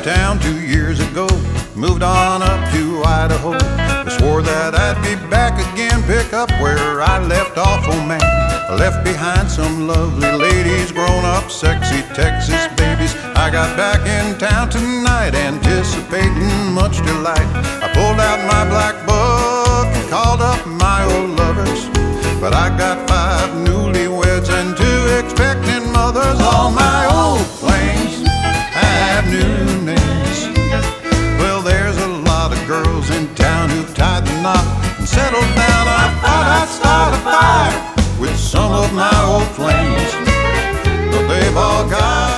town 2 years ago, moved on up to Idaho. I swore that I'd be back again, pick up where I left off, oh man. I left behind some lovely ladies, grown up, sexy Texas babies. I got back in town tonight, anticipating much delight. I pulled out my black book and called up my old lovers, but I got 5 newlyweds and 2 expectant mothers. All my old flames have new names. Well, there's a lot of girls in town who've tied the knot and settled down. I thought I'd start a fire with some of my old flames, but they've all got